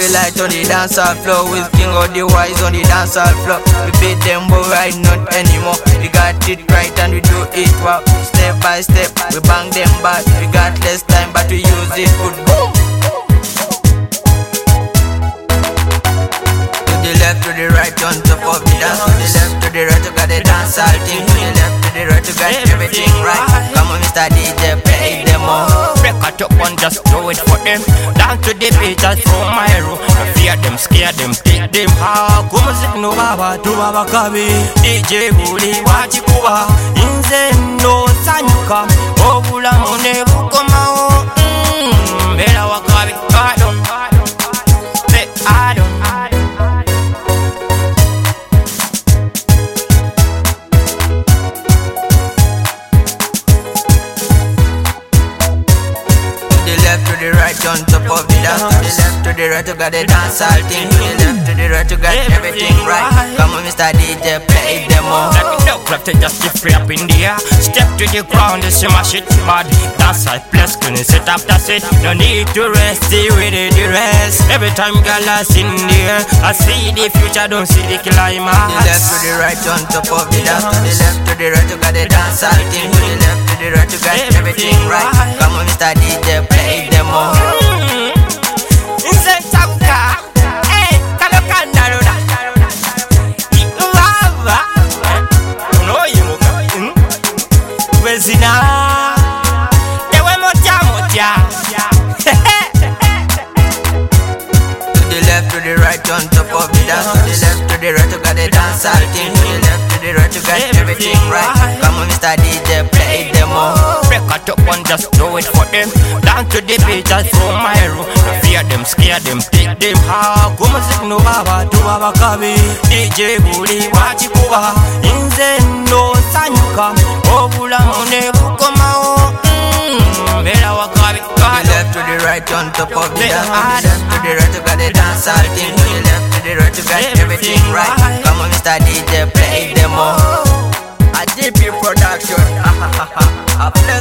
we light on the dancehall floor. With king of the wise on the dancehall floor. We beat them but right not anymore. We got it right and we do it wow. Step by step we bang them back. We got less time but we use it good. Boom. To the left, to the right, on top of the dance. To the left, to the right, you got the dancehall thing. To the left, to the right, you got everything right. Come on, Mr. DJ, play them all. Break it up and just do it for them. Down to the beat, just from my room. Fear them, scare them, take them hard. Come on, no baba, tu baba kabi. DJ Buli, wachikuba. Inze no sanyuka. Obula mone bukoma o. Bela wakabi, I don't. Say I don't. To the right, on top of the dance. To the left, to the right, you got the dancehall thing. To the left, to the right, you got everything right. Come on, Mr. DJ, play them all. Like a dog clap to just get free up in the air. Step to the ground, you see my shit bad. Dance I plus, can you sit up, that's it. No need to rest, stay with it, the rest. Every time girl I in the air, I see the future, don't see the killer in my heart. To the left, to the right, on top of the dance. To the left, to the right, you got the dancehall thing. To the left, to the right, you got everything right. Come on, Mr. DJ, play them all. To the right, on top of the dance. To the left, to the right, you got the dancehall thing. To the left, to the right, you got everything right. Come on, Mr. DJ, play them all. Break it up and just do it for them. Down to the beat, just from my room. Fear them, scare them, take them hard. Come on, no baba, tu baba kabi. DJ Buli, wachikuba. Inze no sanyuka. Obula mone bukoma o. Bela wakabi. To the right, on top of the dance. To the left, to the right, you got the dancehall thing. To the left, to the right, you got everything right. Come on, Mr. DJ, play them all. A DP production.